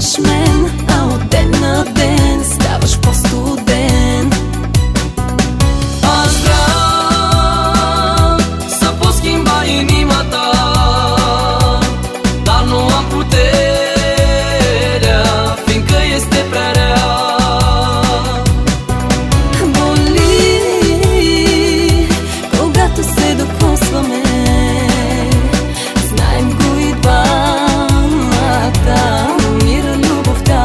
сменяш мен, а от ден на ден ставаш по-студен. Aș vrea să pot schimba inima ta, dar nu am puterea, fiindcă este prea rea. Боли, когато се докосваме, знаем го и двамата, умира любовта.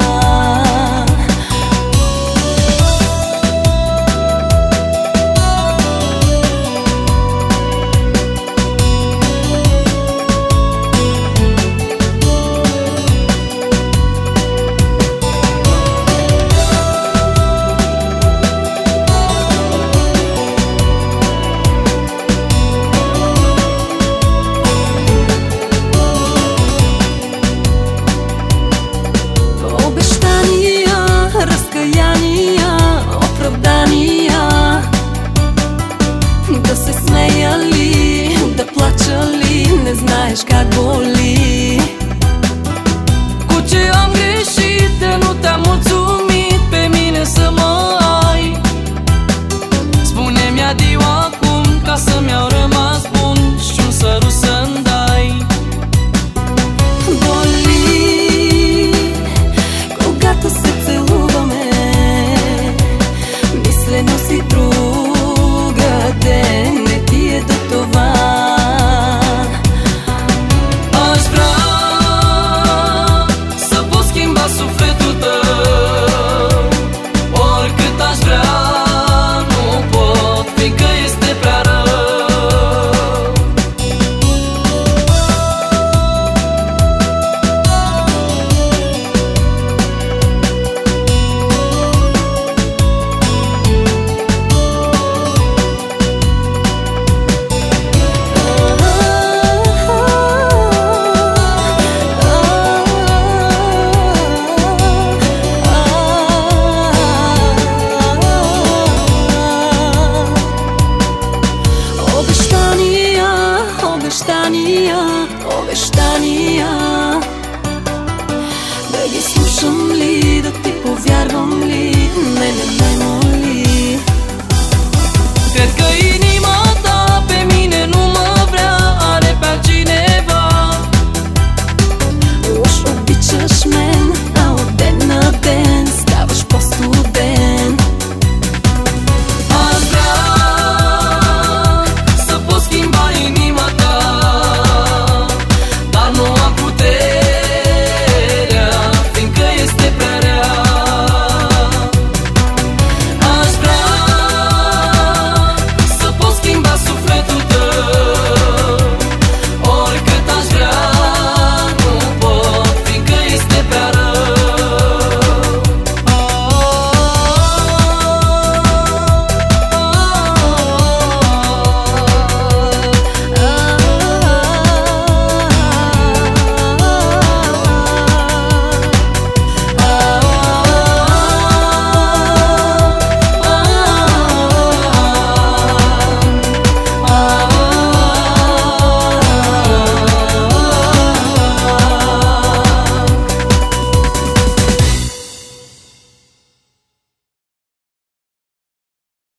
Разкаяния, оправдания, да се смея ли, да плача ли, не знаеш как боли. Cu ce am greșit de nu te-am mulțumit pe mine să mă ai? Spune-mi adio acum ca să-mi iau rămas bun și un sărut să-mi dai. Боли, когато се целуваме, мислено си другаде, не ти е до това. Aș vrea să pot schimba sufletul tău, oricât aș vrea, nu pot, fiindcă este prea rău. Обещания, да ги слушам ли, да ти повярвам ли, не моли. Cred că